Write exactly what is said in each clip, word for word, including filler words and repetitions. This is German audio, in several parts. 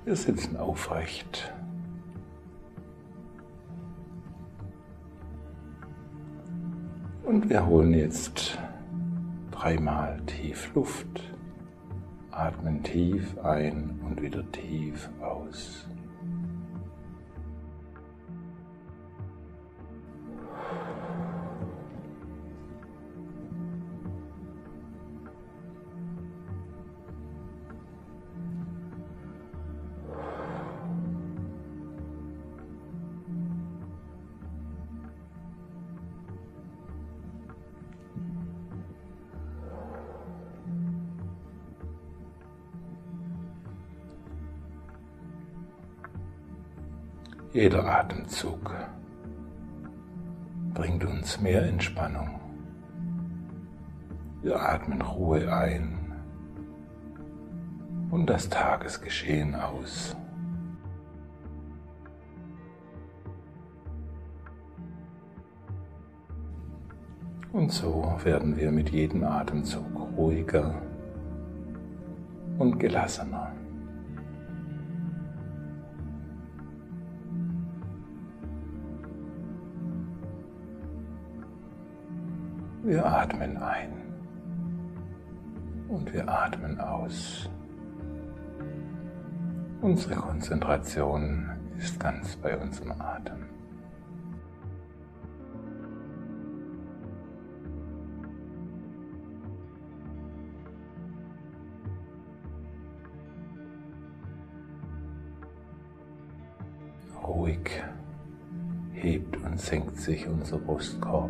Wir sitzen aufrecht. Und wir holen jetzt dreimal tief Luft, atmen tief ein und wieder tief aus. Jeder Atemzug bringt uns mehr Entspannung. Wir atmen Ruhe ein und das Tagesgeschehen aus. Und so werden wir mit jedem Atemzug ruhiger und gelassener. Wir atmen ein und wir atmen aus. Unsere Konzentration ist ganz bei unserem Atem. Ruhig hebt und senkt sich unser Brustkorb.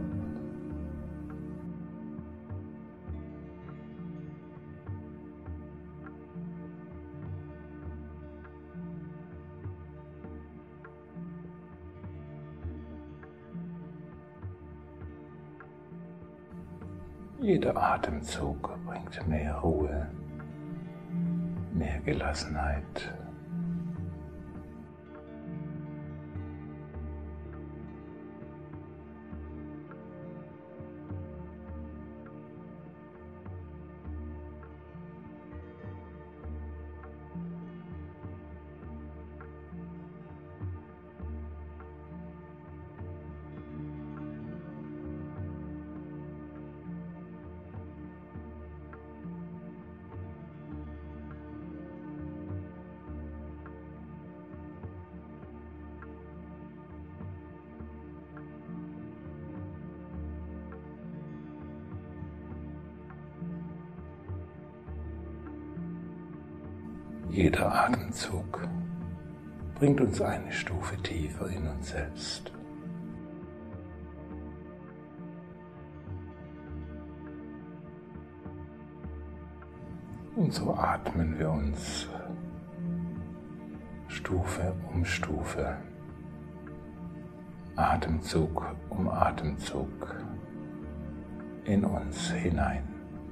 Jeder Atemzug bringt mehr Ruhe, mehr Gelassenheit. Jeder Atemzug bringt uns eine Stufe tiefer in uns selbst. Und so atmen wir uns Stufe um Stufe, Atemzug um Atemzug in uns hinein.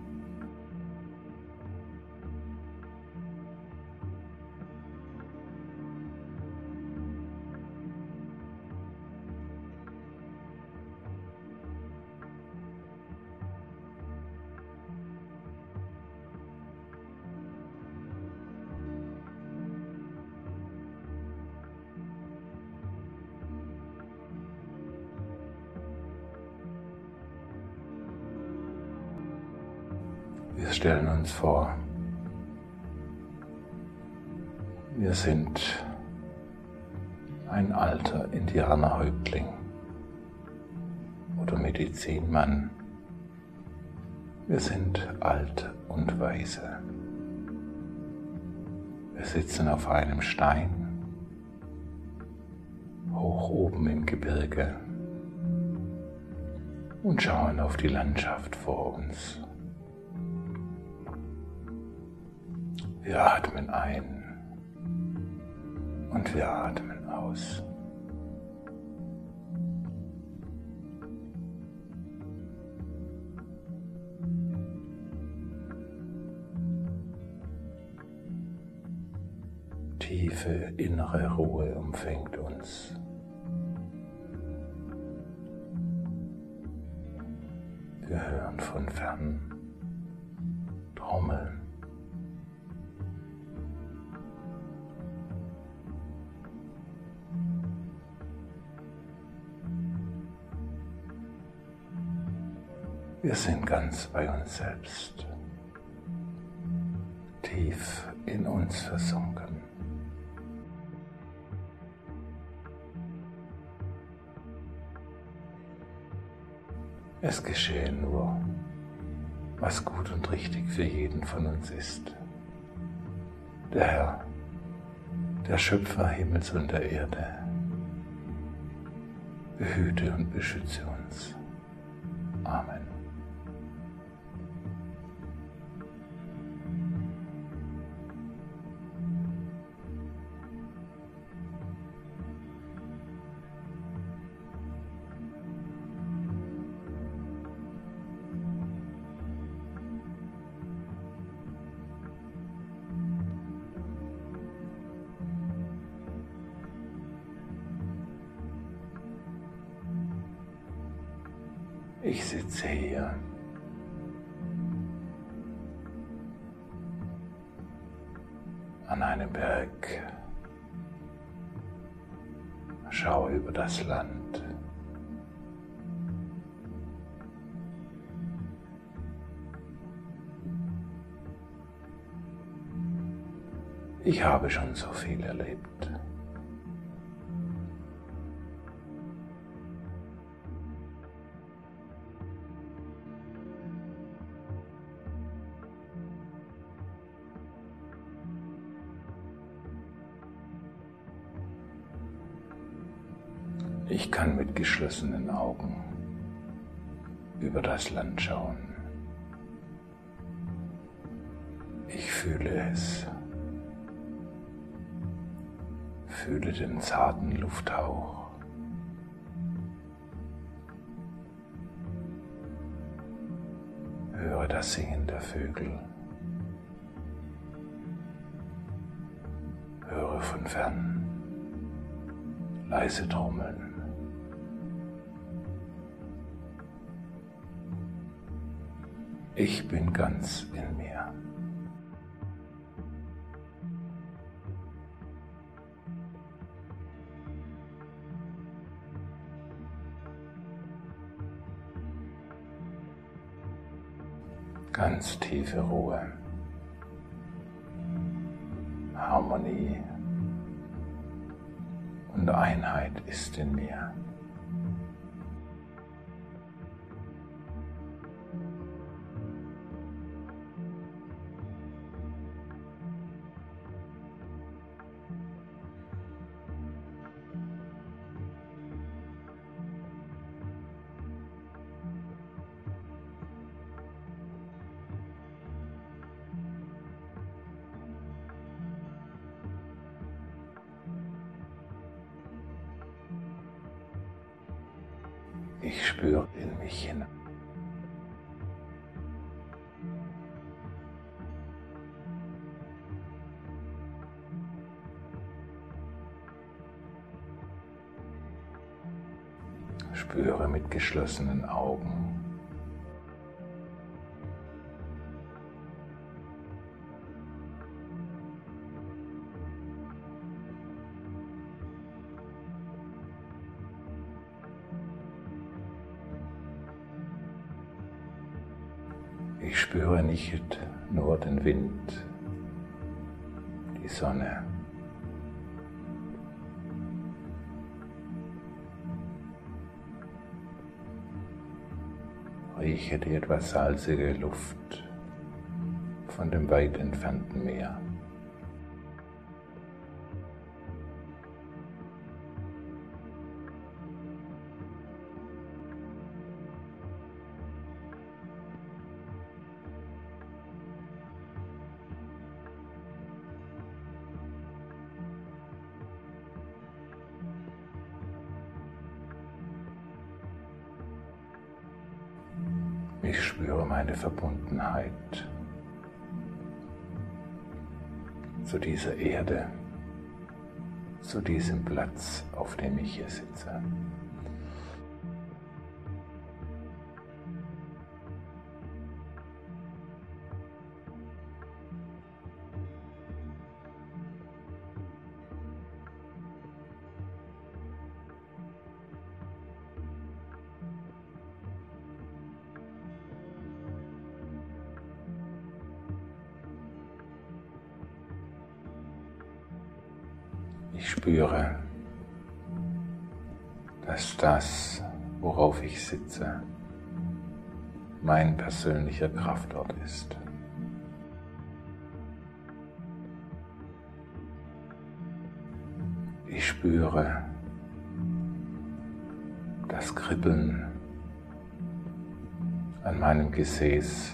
Wir stellen uns vor, wir sind ein alter Indianerhäuptling oder Medizinmann. Wir sind alt und weise. Wir sitzen auf einem Stein, hoch oben im Gebirge und schauen auf die Landschaft vor uns. Wir atmen ein und wir atmen aus. Tiefe innere Ruhe umfängt uns. Wir hören von fern Trommeln. Wir sind ganz bei uns selbst, tief in uns versunken. Es geschehe nur, was gut und richtig für jeden von uns ist. Der Herr, der Schöpfer Himmels und der Erde, behüte und beschütze uns. Amen. Ich sitze hier an einem Berg, schaue über das Land. Ich habe schon so viel erlebt. Ich kann mit geschlossenen Augen über das Land schauen. Ich fühle es, fühle den zarten Lufthauch, höre das Singen der Vögel, höre von fern leise Trommeln. Ich bin ganz in mir. Ganz tiefe Ruhe, Harmonie und Einheit ist in mir. Ich spüre in mich hinein. Spüre mit geschlossenen Augen. Ich spüre nicht nur den Wind, die Sonne, rieche die etwas salzige Luft von dem weit entfernten Meer. Ich spüre meine Verbundenheit zu dieser Erde, zu diesem Platz, auf dem ich hier sitze. Ich spüre, dass das, worauf ich sitze, mein persönlicher Kraftort ist. Ich spüre das Kribbeln an meinem Gesäß,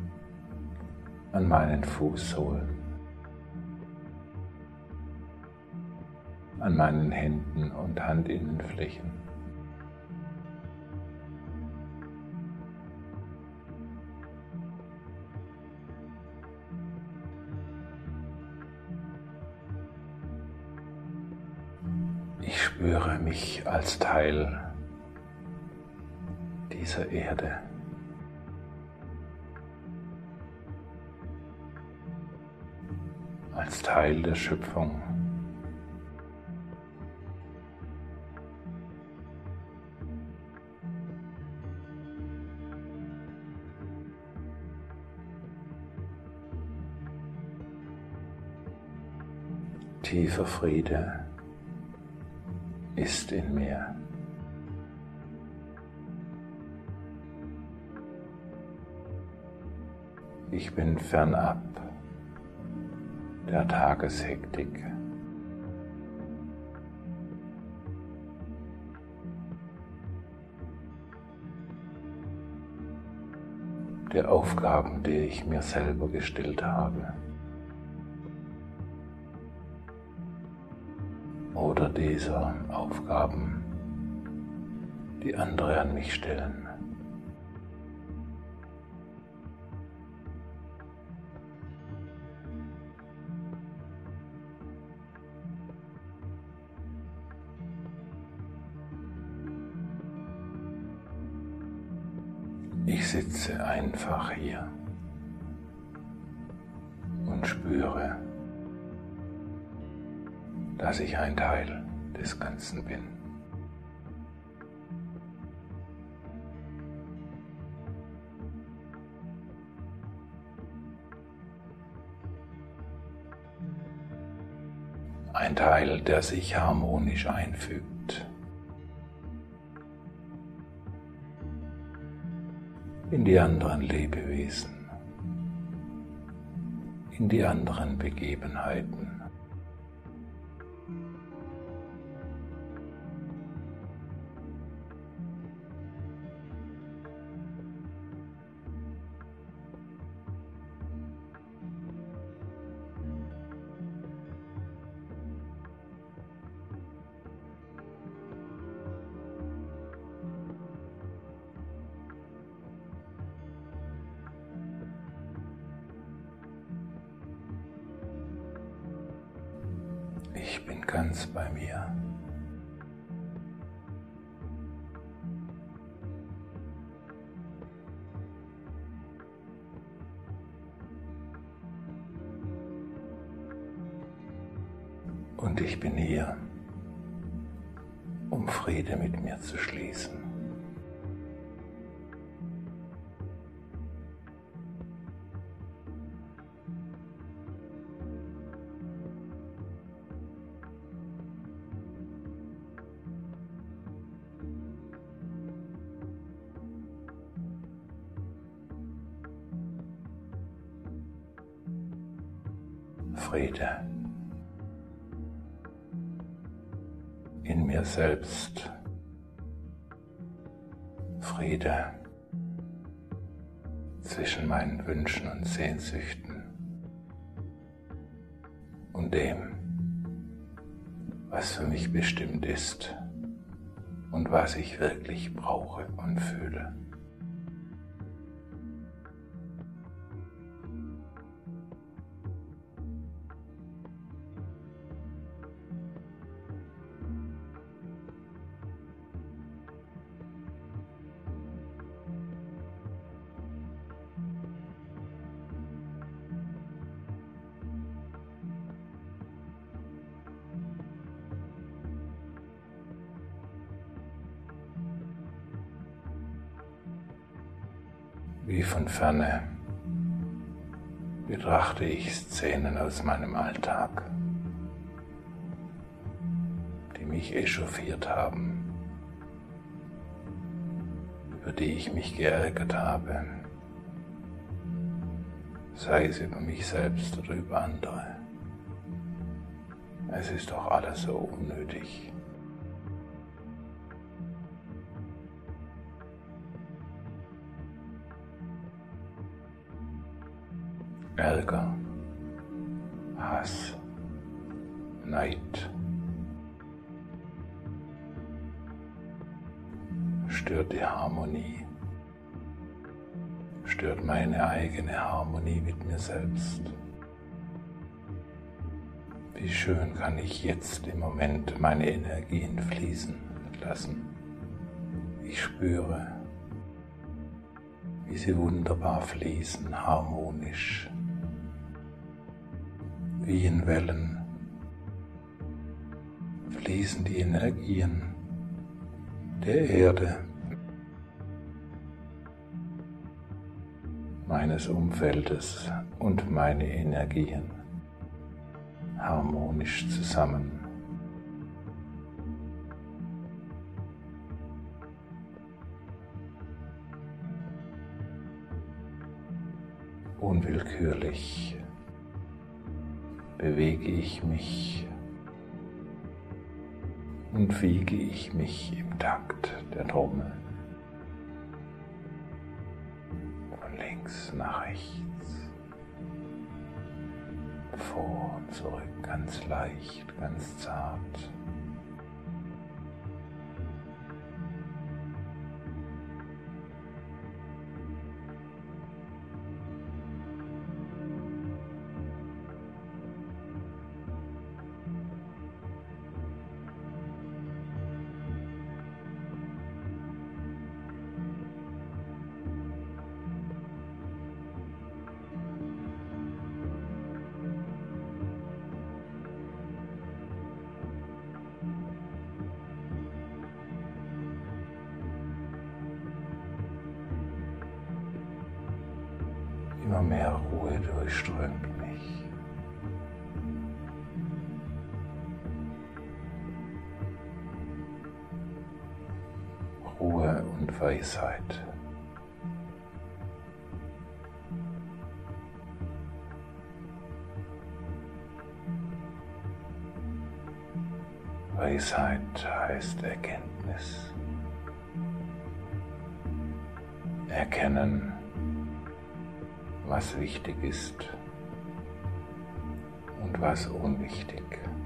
an meinen Fußsohlen, an meinen Händen und Handinnenflächen. Ich spüre mich als Teil dieser Erde. Als Teil der Schöpfung. Tiefer Friede ist in mir. Ich bin fernab der Tageshektik. Der Aufgaben, die ich mir selber gestellt habe. Oder dieser Aufgaben, die andere an mich stellen. Ich sitze einfach hier und spüre, dass ich ein Teil des Ganzen bin. Ein Teil, der sich harmonisch einfügt in die anderen Lebewesen, in die anderen Begebenheiten. Ich bin ganz bei mir. Und ich bin hier, um Friede mit mir zu schließen. Friede in mir selbst, Friede zwischen meinen Wünschen und Sehnsüchten und dem, was für mich bestimmt ist und was ich wirklich brauche und fühle. Wie von ferne betrachte ich Szenen aus meinem Alltag. mich echauffiert haben, über die ich mich geärgert habe, sei es über mich selbst oder über andere. Es ist doch alles so unnötig. Ärger, Hass, Neid stört die Harmonie, stört meine eigene Harmonie mit mir selbst. Wie schön kann ich jetzt im Moment meine Energien fließen lassen. Ich spüre, wie sie wunderbar fließen, harmonisch, wie in Wellen fließen die Energien der Erde, meines Umfeldes und meine Energien harmonisch zusammen. Unwillkürlich bewege ich mich und wiege ich mich im Takt der Trommel von links nach rechts, vor und zurück, ganz leicht, ganz zart. Immer mehr Ruhe durchströmt mich. Ruhe und Weisheit. Weisheit heißt Erkenntnis. Erkennen, was wichtig ist und was unwichtig.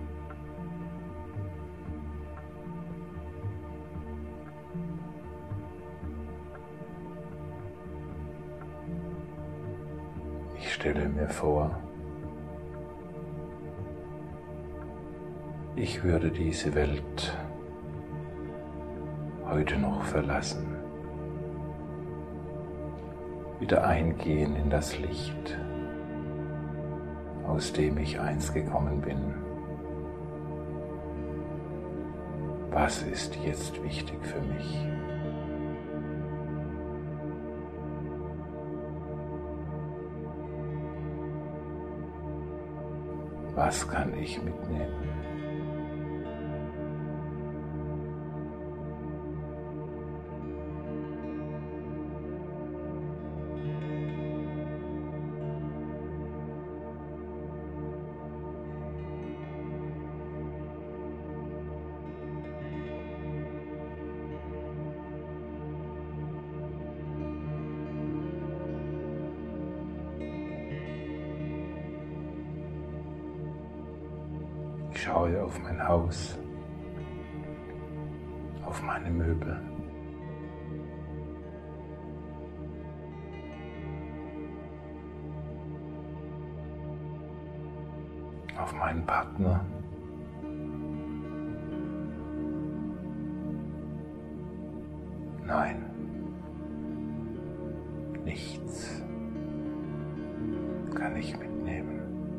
Ich stelle mir vor, ich würde diese Welt heute noch verlassen, wieder eingehen in das Licht, aus dem ich einst gekommen bin. Was ist jetzt wichtig für mich? Was kann ich mitnehmen? Ich schaue auf mein Haus, auf meine Möbel, auf meinen Partner, nein, nichts kann ich mitnehmen.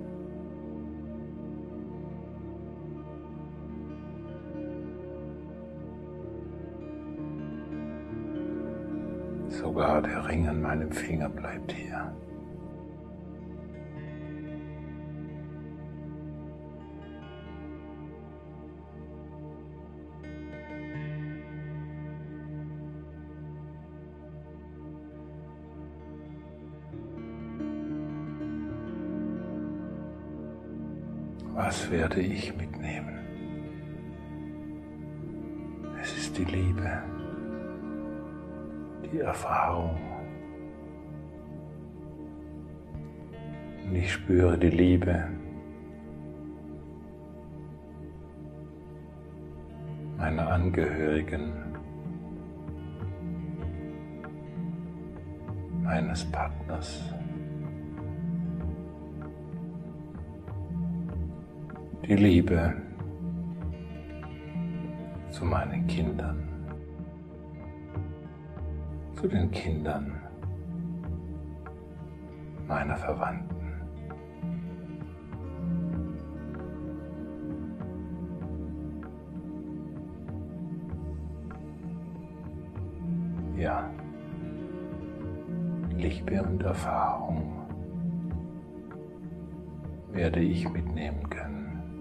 Sogar der Ring an meinem Finger bleibt hier. Was werde ich mitnehmen? Es ist die Liebe, die Erfahrung. Und ich spüre die Liebe meiner Angehörigen, meines Partners. Die Liebe zu meinen Kindern, zu den Kindern meiner Verwandten. Ja, Liebe und Erfahrung werde ich mitnehmen können.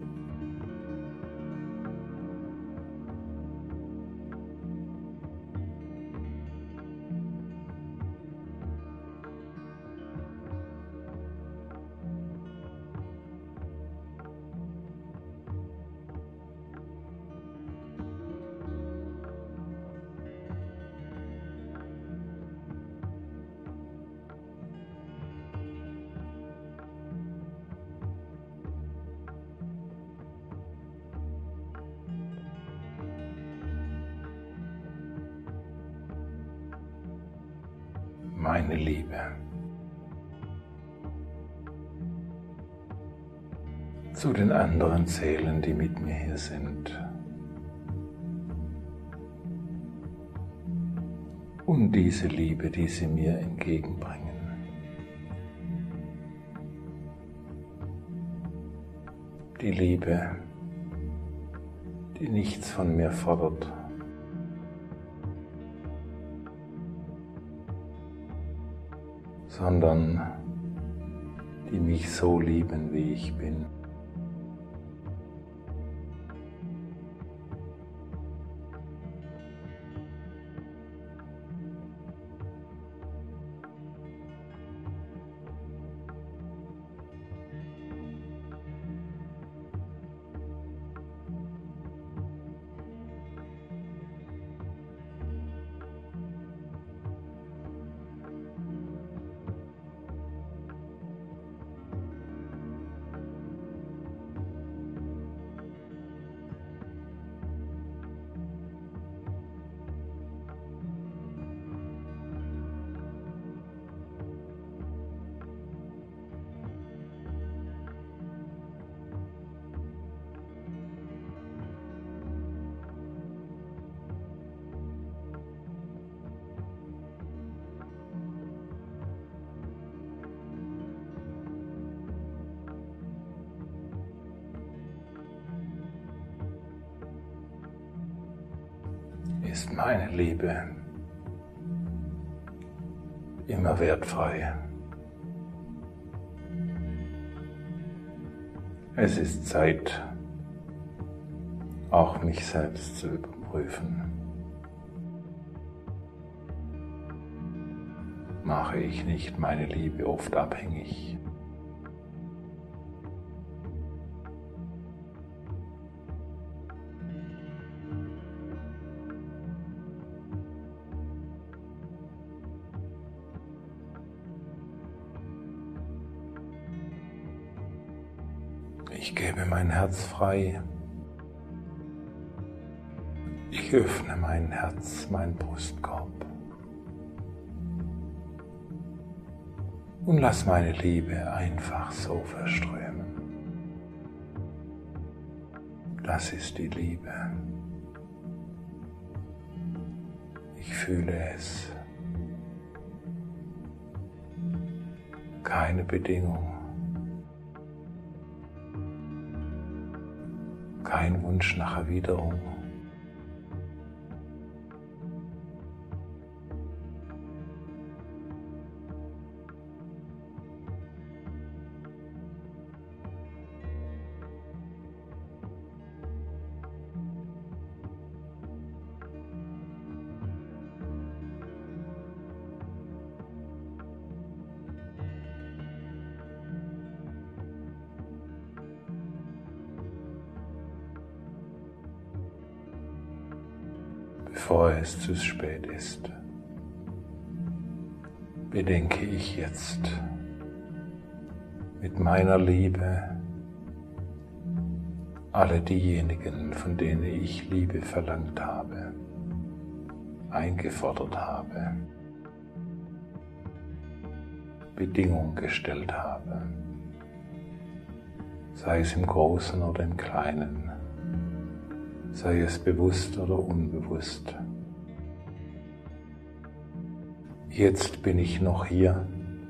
Meine Liebe zu den anderen Seelen, die mit mir hier sind, und diese Liebe, die sie mir entgegenbringen. Die Liebe, die nichts von mir fordert, sondern die mich so lieben, wie ich bin. Ist meine Liebe immer wertfrei. Es ist Zeit, auch mich selbst zu überprüfen. Mache ich nicht meine Liebe oft abhängig? Ich gebe mein Herz frei. Ich öffne mein Herz, meinen Brustkorb und lass meine Liebe einfach so verströmen. Das ist die Liebe. Ich fühle es. Keine Bedingung. Kein Wunsch nach Erwiderung. bevor es zu spät ist, bedenke ich jetzt mit meiner Liebe alle diejenigen, von denen ich Liebe verlangt habe, eingefordert habe, Bedingungen gestellt habe, sei es im Großen oder im Kleinen, sei es bewusst oder unbewusst. Jetzt bin ich noch hier,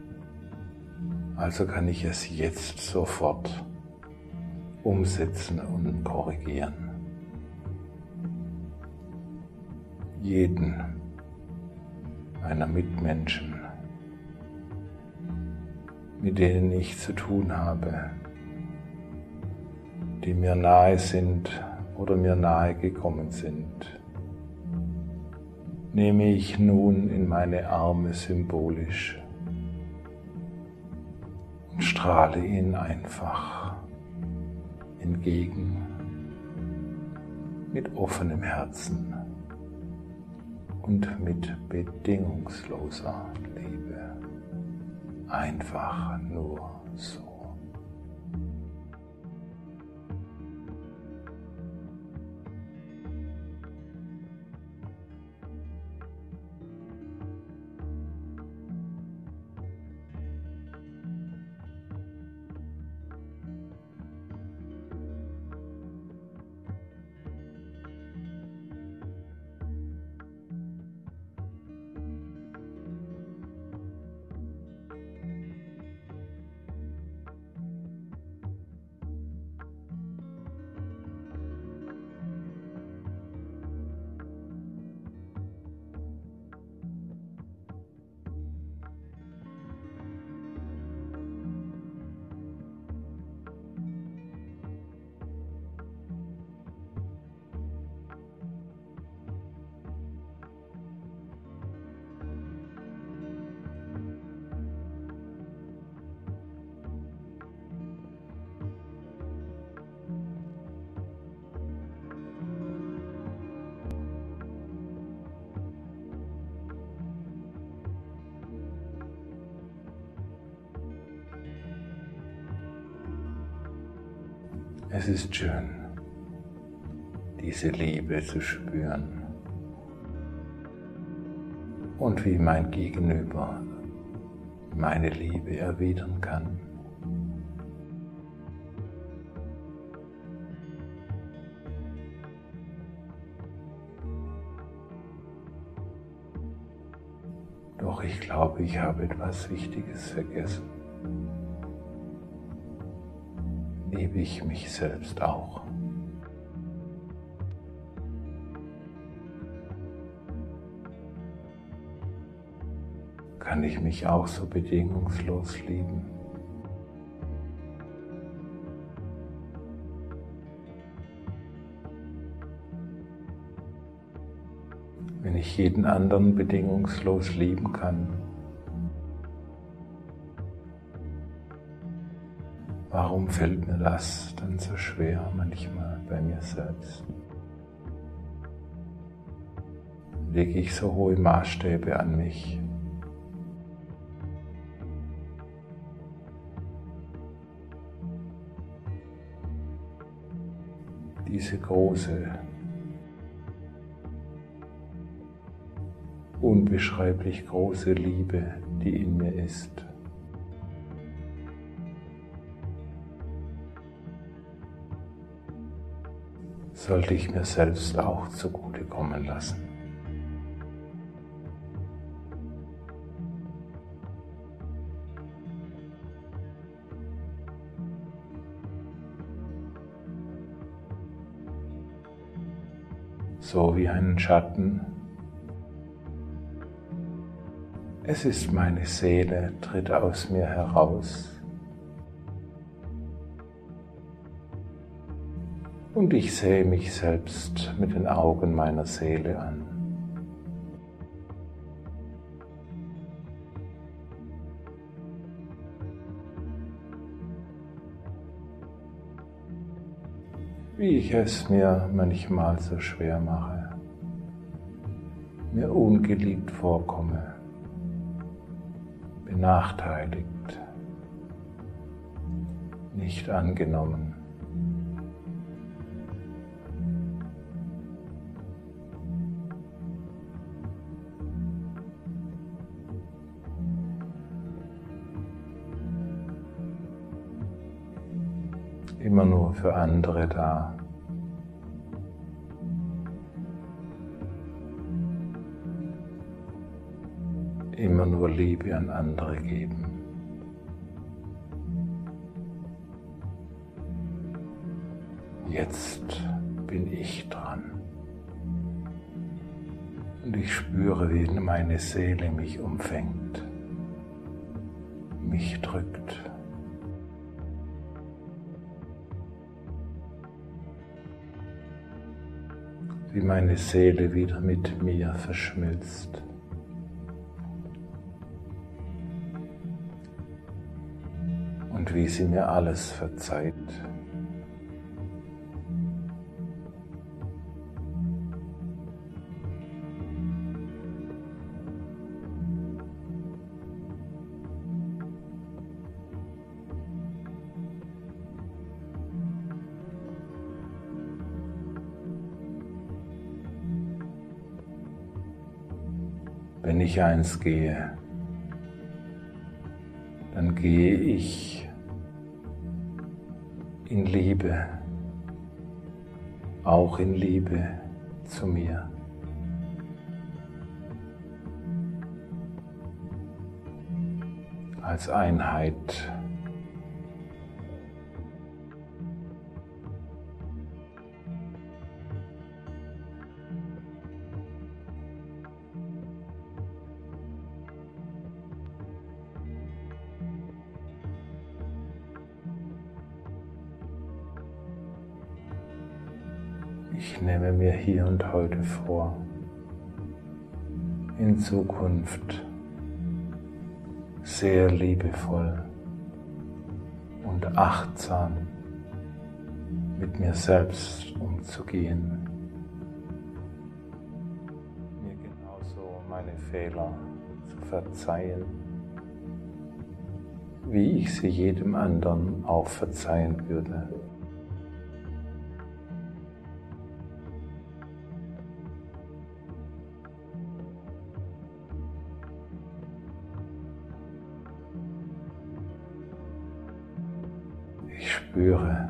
also kann ich es jetzt sofort umsetzen und korrigieren. Jeden meiner Mitmenschen, mit denen ich zu tun habe, die mir nahe sind oder mir nahe gekommen sind, nehme ich nun in meine Arme symbolisch und strahle ihnen einfach entgegen mit offenem Herzen und mit bedingungsloser Liebe. Einfach nur so. Es ist schön, diese Liebe zu spüren und wie mein Gegenüber meine Liebe erwidern kann. Doch ich glaube, ich habe etwas Wichtiges vergessen. Liebe ich mich selbst auch? Kann ich mich auch so bedingungslos lieben? Wenn ich jeden anderen bedingungslos lieben kann, warum fällt mir das dann so schwer manchmal bei mir selbst? Lege ich so hohe Maßstäbe an mich? Diese große, unbeschreiblich große Liebe, die in mir ist. Sollte ich mir selbst auch zugutekommen lassen. So wie einen Schatten. Es ist meine Seele, tritt aus mir heraus. Und ich sehe mich selbst mit den Augen meiner Seele an. Wie ich es mir manchmal so schwer mache, mir ungeliebt vorkomme, benachteiligt, nicht angenommen. Immer nur für andere da. Immer nur Liebe an andere geben. Jetzt bin ich dran. Und ich spüre, wie meine Seele mich umfängt, mich drückt. Wie meine Seele wieder mit mir verschmilzt. Und wie sie mir alles verzeiht. Wenn ich eins gehe, dann gehe ich in Liebe, auch in Liebe zu mir. Als Einheit. Ich nehme mir hier und heute vor, in Zukunft sehr liebevoll und achtsam mit mir selbst umzugehen, mir genauso meine Fehler zu verzeihen, wie ich sie jedem anderen auch verzeihen würde. Ich spüre,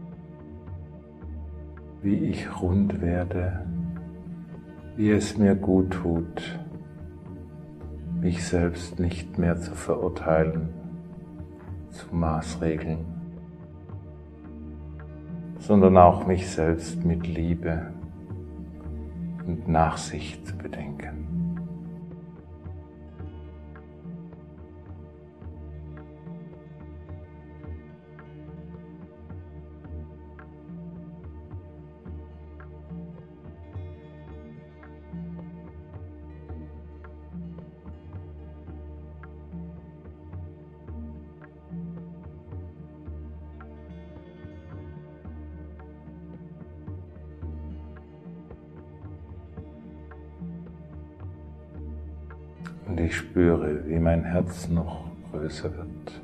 wie ich rund werde, wie es mir gut tut, mich selbst nicht mehr zu verurteilen, zu maßregeln, sondern auch mich selbst mit Liebe und Nachsicht zu bedenken. Und ich spüre, wie mein Herz noch größer wird.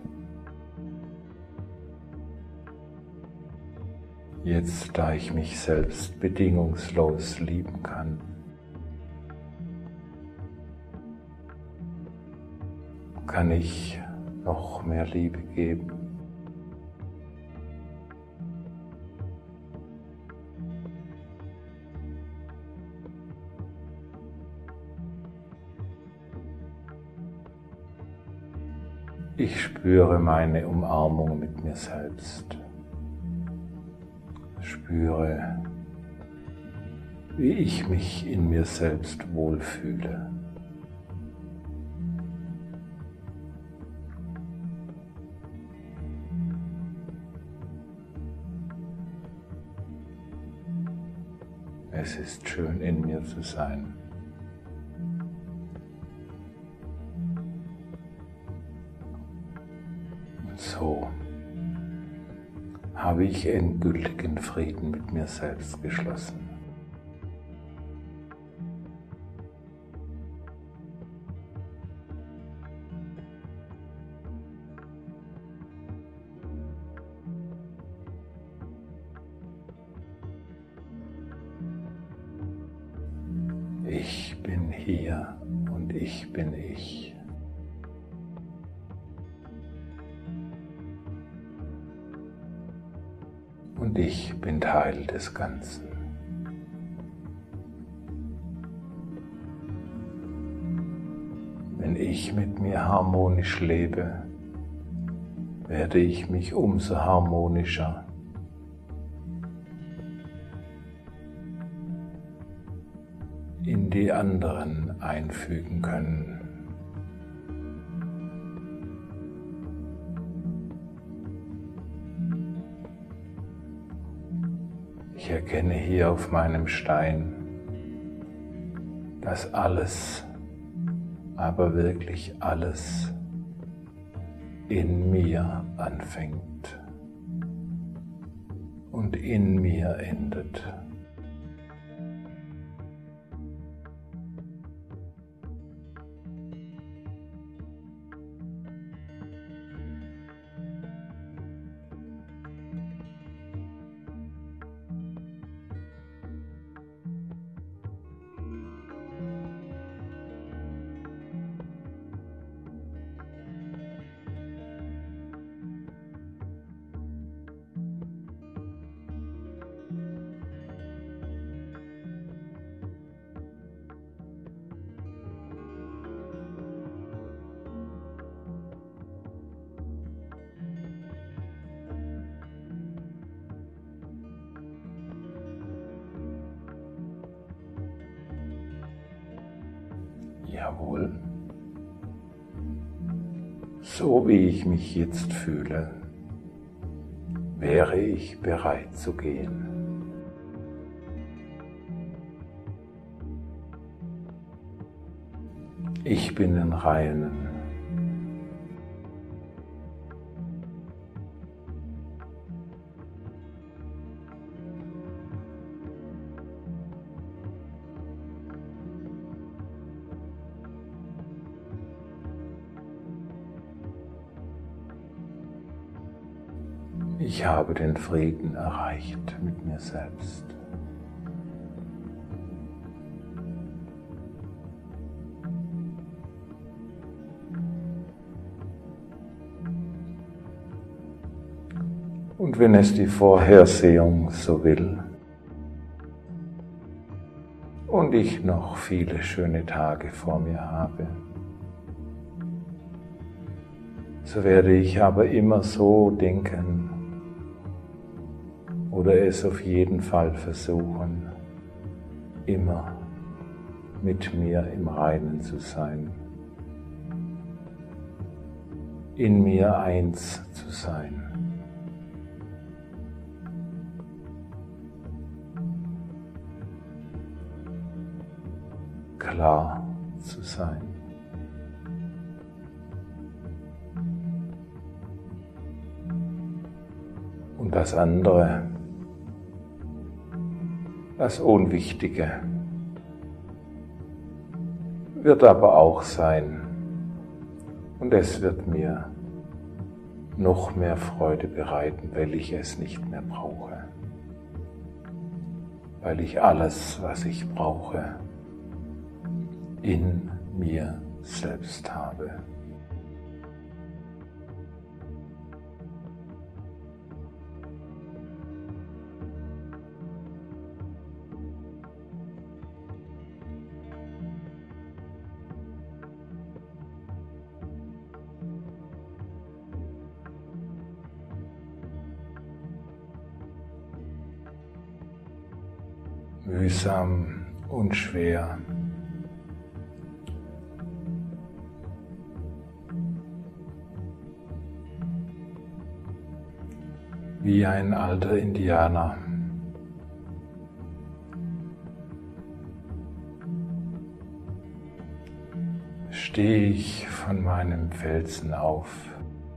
Jetzt, da ich mich selbst bedingungslos lieben kann, kann ich noch mehr Liebe geben. Ich spüre meine Umarmung mit mir selbst. Spüre, wie ich mich in mir selbst wohlfühle. Es ist schön, in mir zu sein. Und so habe ich endgültigen Frieden mit mir selbst geschlossen. Ich bin hier und ich bin ich. Und ich bin Teil des Ganzen. Wenn ich mit mir harmonisch lebe, werde ich mich umso harmonischer. In die anderen einfügen können. Ich erkenne hier auf meinem Stein, dass alles, aber wirklich alles, in mir anfängt und in mir endet. Jawohl, so wie ich mich jetzt fühle, wäre ich bereit zu gehen. Ich bin im Reinen. Ich habe den Frieden erreicht mit mir selbst. Und wenn es die Vorhersehung so will und ich noch viele schöne Tage vor mir habe, so werde ich aber immer so denken, oder es auf jeden Fall versuchen, immer mit mir im Reinen zu sein, in mir eins zu sein. Klar zu sein. Und das andere, das Unwichtige, wird aber auch sein, und es wird mir noch mehr Freude bereiten, weil ich es nicht mehr brauche, weil ich alles, was ich brauche, in mir selbst habe. Mühsam und schwer. Wie ein alter Indianer. Stehe ich von meinem Felsen auf.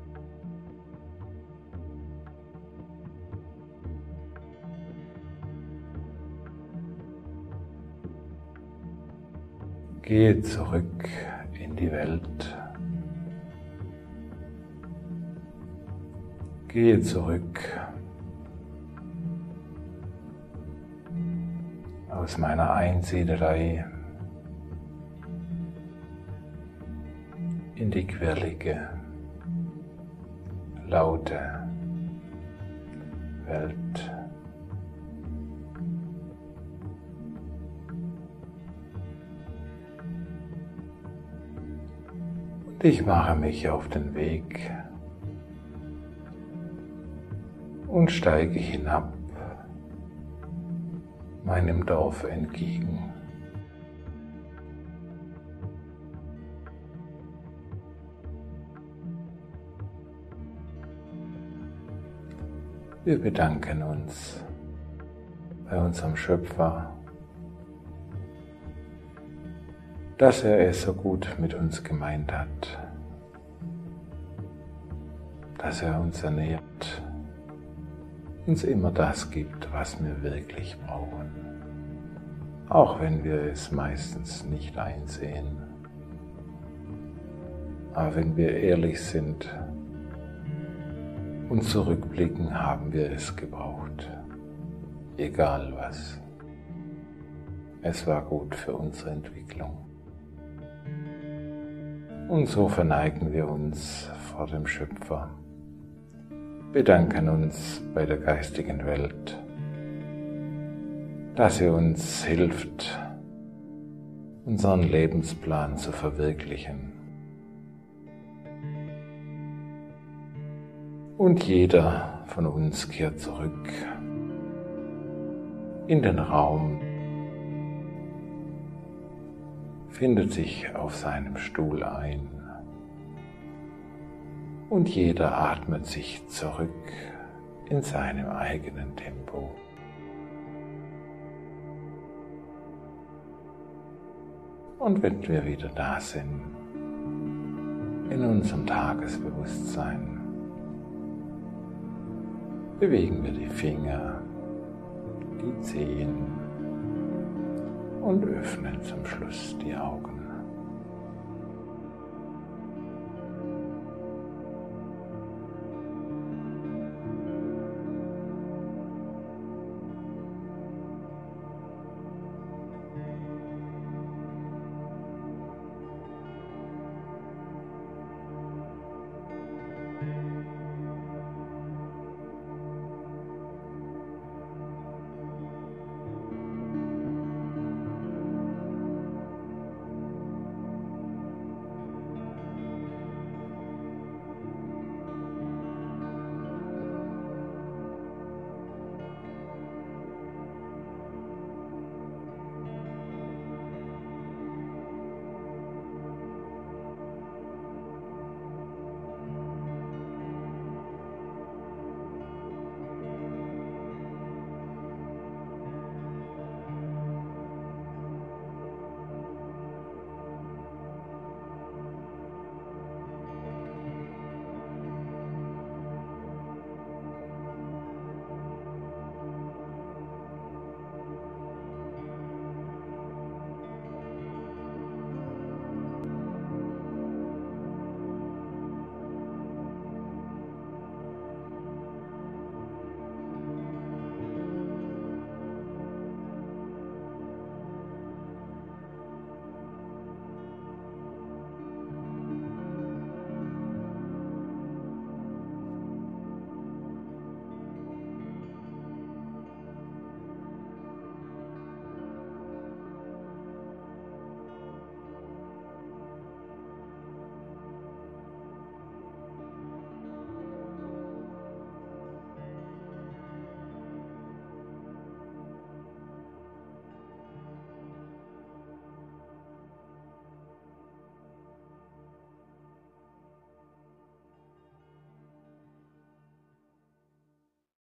Gehe zurück in die Welt. Gehe zurück aus meiner Einsiedelei in die quirlige, laute Welt. Und ich mache mich auf den Weg und steige hinab meinem Dorf entgegen. Wir bedanken uns bei unserem Schöpfer, dass er es so gut mit uns gemeint hat, dass er uns ernährt, uns immer das gibt, was wir wirklich brauchen, auch wenn wir es meistens nicht einsehen. Aber wenn wir ehrlich sind und zurückblicken, haben wir es gebraucht, egal was. Es war gut für unsere Entwicklung. Und so verneigen wir uns vor dem Schöpfer, bedanken uns bei der geistigen Welt, dass sie uns hilft, unseren Lebensplan zu verwirklichen. Und jeder von uns kehrt zurück in den Raum, findet sich auf seinem Stuhl ein und jeder atmet sich zurück in seinem eigenen Tempo. Und wenn wir wieder da sind, in unserem Tagesbewusstsein, bewegen wir die Finger, die Zehen und öffnen zum Schluss die Augen.